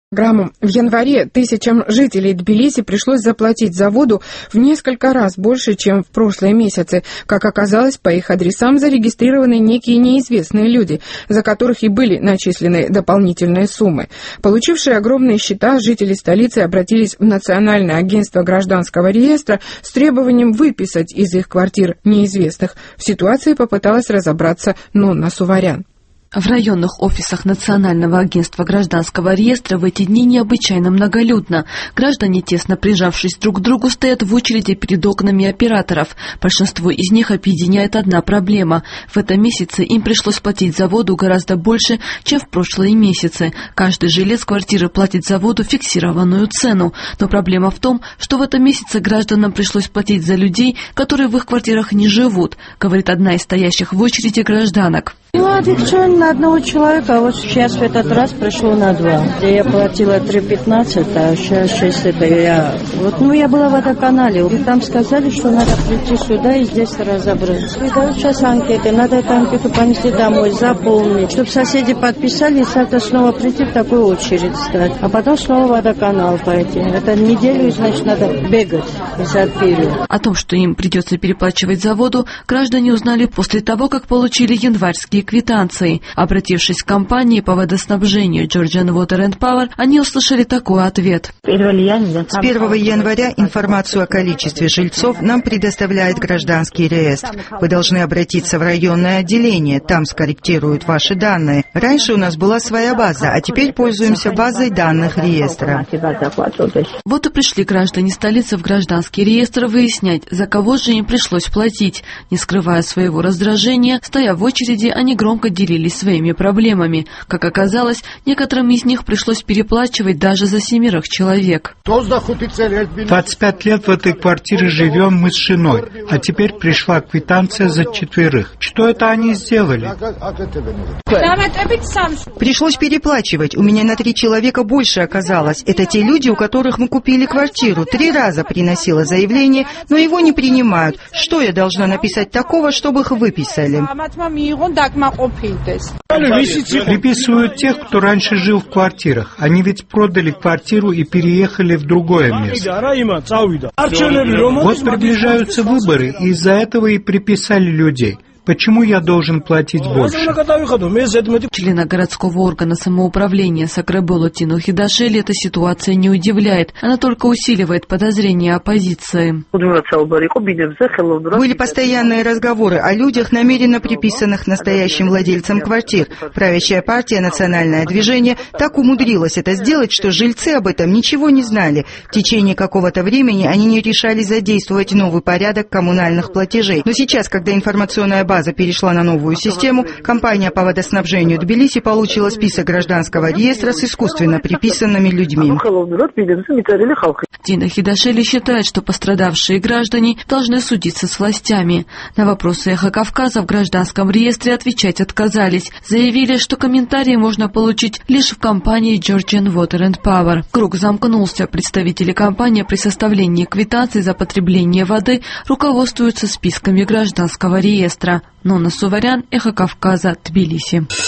В январе тысячам жителей Тбилиси пришлось заплатить за воду в несколько раз больше, чем в прошлые месяцы. Как оказалось, по их адресам зарегистрированы некие неизвестные люди, за которых и были начислены дополнительные суммы. Получившие огромные счета, жители столицы обратились в Национальное агентство гражданского реестра с требованием выписать из их квартир неизвестных. В ситуации попыталась разобраться Нонна Суварян. В районных офисах Национального агентства гражданского реестра в эти дни необычайно многолюдно. Граждане, тесно прижавшись друг к другу, стоят в очереди перед окнами операторов. Большинство из них объединяет одна проблема. В этом месяце им пришлось платить за воду гораздо больше, чем в прошлые месяцы. Каждый жилец квартиры платит за воду фиксированную цену. Но проблема в том, что в этом месяце гражданам пришлось платить за людей, которые в их квартирах не живут, говорит одна из стоящих в очереди гражданок. На одного человека, а вот сейчас в этот раз пришло на 2. Я платила 3,15, а сейчас 6 это я. Я была в водоканале, и там сказали, что надо прийти сюда и здесь разобраться. И дают сейчас анкеты, надо эту анкету понести домой, заполнить, чтобы соседи подписали, и это снова прийти в такую очередь стать. А потом снова в водоканал пойти. Это неделю, значит, надо бегать из-за периода. О том, что им придется переплачивать за воду, граждане узнали после того, как получили январские квитанции. Обратившись к компании по водоснабжению Georgian Water and Power, они услышали такой ответ. С 1 января информацию о количестве жильцов нам предоставляет гражданский реестр. Вы должны обратиться в районное отделение, там скорректируют ваши данные. Раньше у нас была своя база, а теперь пользуемся базой данных реестра. Вот и пришли граждане столицы в гражданский реестр выяснять, за кого же им пришлось платить. Не скрывая своего раздражения, стоя в очереди, они громко делились своими проблемами. Как оказалось, некоторым из них пришлось переплачивать даже за 7 человек. 25 лет в этой квартире живем мы с женой, а теперь пришла квитанция за 4. Что это они сделали? Пришлось переплачивать. У меня на 3 человека больше оказалось. Это те люди, у которых мы купили квартиру. 3 раза приносила заявление, но его не принимают. Что я должна написать такого, чтобы их выписали? Приписывают тех, кто раньше жил в квартирах. Они ведь продали квартиру и переехали в другое место. Вот приближаются выборы, и из-за этого и приписали людей. Почему я должен платить больше? Члена городского органа самоуправления Сакрабело Тину Хидашели эта ситуация не удивляет. Она только усиливает подозрения оппозиции. Были постоянные разговоры о людях, намеренно приписанных настоящим владельцам квартир. Правящая партия «Национальное движение» так умудрилась это сделать, что жильцы об этом ничего не знали. В течение какого-то времени они не решались задействовать новый порядок коммунальных платежей. Но сейчас, когда информационная база перешла на новую систему, компания по водоснабжению Тбилиси получила список гражданского реестра с искусственно приписанными людьми. Тина Хидашели считает, что пострадавшие граждане должны судиться с властями. На вопросы «Эхо Кавказа» в гражданском реестре отвечать отказались. Заявили, что комментарии можно получить лишь в компании Georgian Water and Power. Круг замкнулся. Представители компании при составлении квитанций за потребление воды руководствуются списками гражданского реестра. Нонна Суварян, Эхо Кавказа, Тбилиси.